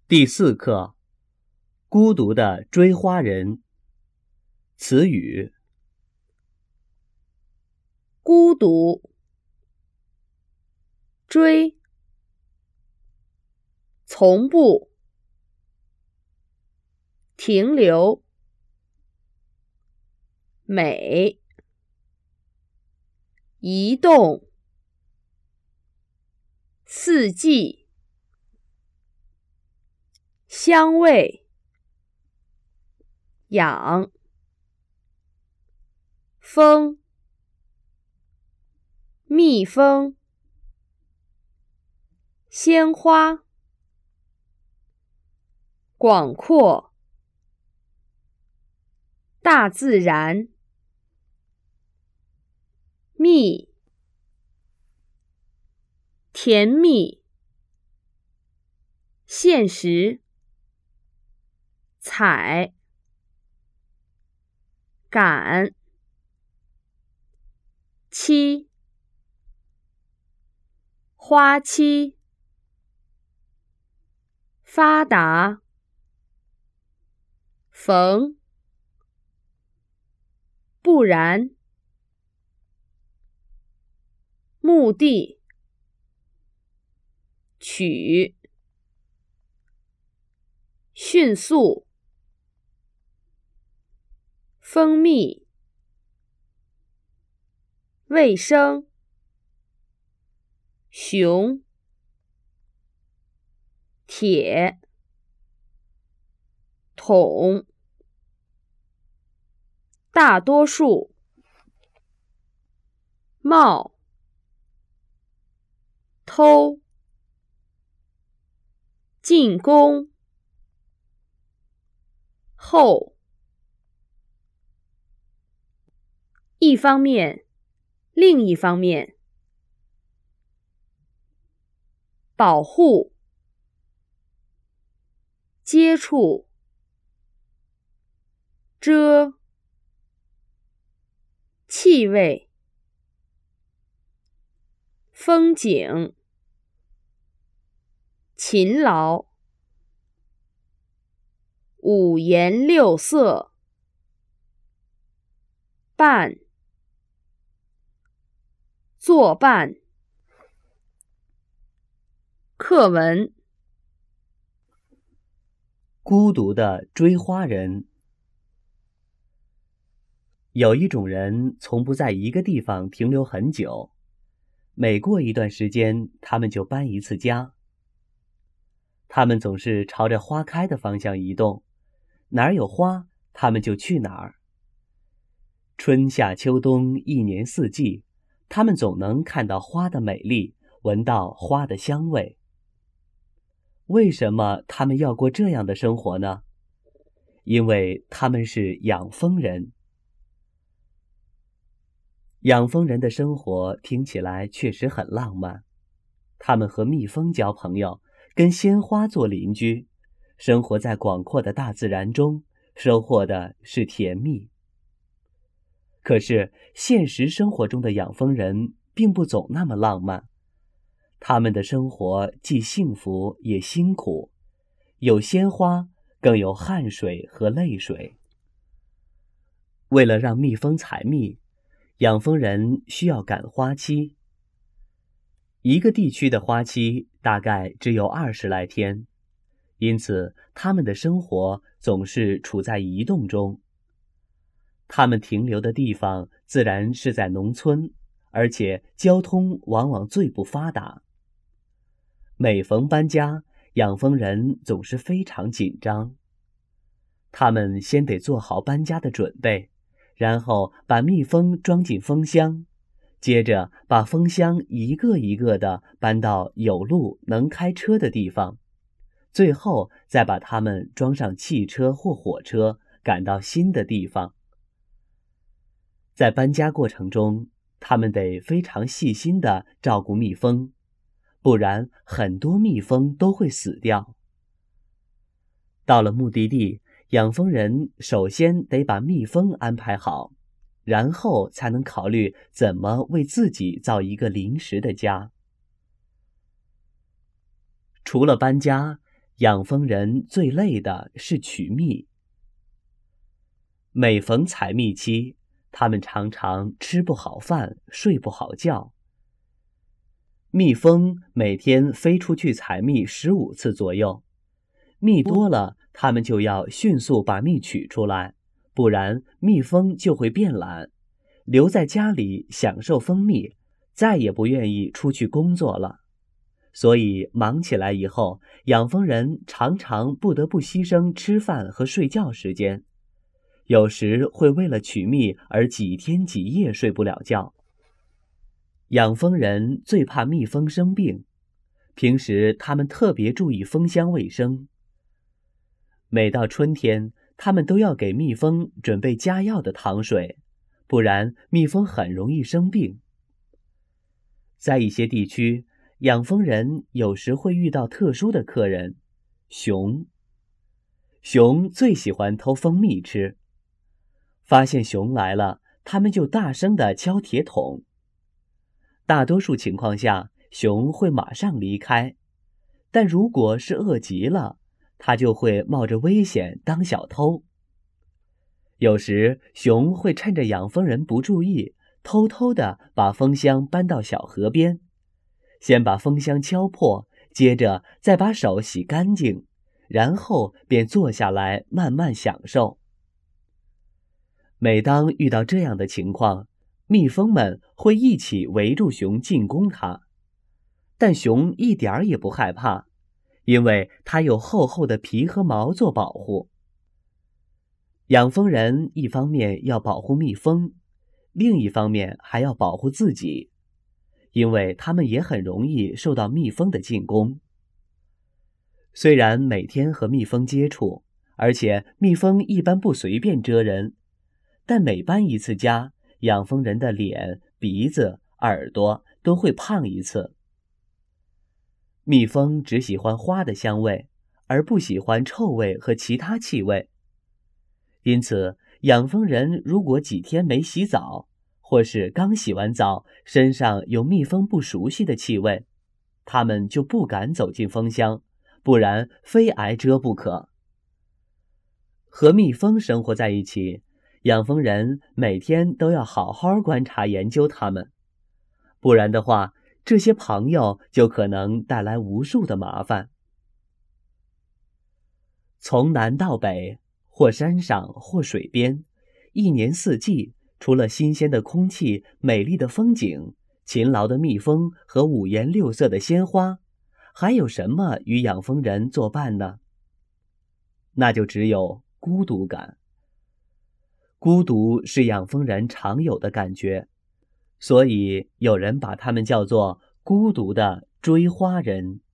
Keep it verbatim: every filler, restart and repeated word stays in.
第四课，孤独的追花人。词语： 孤独、追、从不、停留、美、移动、四季、香味、养、蜂、蜜蜂、鲜花、广阔、大自然、蜜、甜蜜、现实、采、赶、期、花期、发达、缝、不然、目的、取、迅速、蜂蜜、卫生、熊、铁、桶、大多数、冒、偷、进攻、后。一方面，另一方面，保护、接触、遮、气味、风景、勤劳、五颜六色、伴、作伴、课文。 孤独的追花人。有一种人从不在一个地方停留很久，每过一段时间，他们就搬一次家。他们总是朝着花开的方向移动，哪儿有花，他们就去哪儿。春夏秋冬，一年四季，他们总能看到花的美丽，闻到花的香味。为什么他们要过这样的生活呢？因为他们是养蜂人。养蜂人的生活听起来确实很浪漫，他们和蜜蜂交朋友，跟鲜花做邻居，生活在广阔的大自然中，收获的是甜蜜。可是现实生活中的养蜂人并不总那么浪漫，他们的生活既幸福也辛苦，有鲜花，更有汗水和泪水。为了让蜜蜂采蜜，养蜂人需要赶花期。一个地区的花期大概只有二十来天，因此他们的生活总是处在移动中。他们停留的地方自然是在农村，而且交通往往最不发达。每逢搬家，养蜂人总是非常紧张。他们先得做好搬家的准备，然后把蜜蜂装进蜂箱，接着把蜂箱一个一个地搬到有路能开车的地方，最后再把它们装上汽车或火车，赶到新的地方。在搬家过程中，他们得非常细心地照顾蜜蜂，不然很多蜜蜂都会死掉。到了目的地，养蜂人首先得把蜜蜂安排好，然后才能考虑怎么为自己造一个临时的家。除了搬家， 养蜂人最累的是取蜜。每逢采蜜期，他们常常吃不好饭，睡不好觉。蜜蜂每天飞出去采蜜十五次左右，蜜多了，他们就要迅速把蜜取出来，不然蜜蜂就会变懒，留在家里享受蜂蜜，再也不愿意出去工作了。所以忙起来以后，养蜂人常常不得不牺牲吃饭和睡觉时间，有时会为了取蜜而几天几夜睡不了觉。养蜂人最怕蜜蜂生病，平时他们特别注意蜂箱卫生。每到春天，他们都要给蜜蜂准备加药的糖水，不然蜜蜂很容易生病。在一些地区，养蜂人有时会遇到特殊的客人，熊。熊最喜欢偷蜂蜜吃，发现熊来了，他们就大声地敲铁桶。大多数情况下，熊会马上离开，但如果是饿极了，它就会冒着危险当小偷。有时，熊会趁着养蜂人不注意，偷偷地把蜂箱搬到小河边，先把蜂箱敲破，接着再把手洗干净，然后便坐下来慢慢享受。每当遇到这样的情况，蜜蜂们会一起围住熊进攻它，但熊一点儿也不害怕，因为它有厚厚的皮和毛做保护。养蜂人一方面要保护蜜蜂，另一方面还要保护自己，因为他们也很容易受到蜜蜂的进攻。虽然每天和蜜蜂接触，而且蜜蜂一般不随便蛰人，但每搬一次家，养蜂人的脸、鼻子、耳朵都会胖一次。蜜蜂只喜欢花的香味，而不喜欢臭味和其他气味。因此，养蜂人如果几天没洗澡，或是刚洗完澡，身上有蜜蜂不熟悉的气味，他们就不敢走进蜂箱，不然非挨蛰不可。和蜜蜂生活在一起，养蜂人每天都要好好观察研究它们，不然的话，这些朋友就可能带来无数的麻烦。从南到北，或山上或水边，一年四季，除了新鲜的空气、美丽的风景、勤劳的蜜蜂和五颜六色的鲜花，还有什么与养蜂人作伴呢？那就只有孤独感。孤独是养蜂人常有的感觉，所以有人把他们叫做孤独的追花人。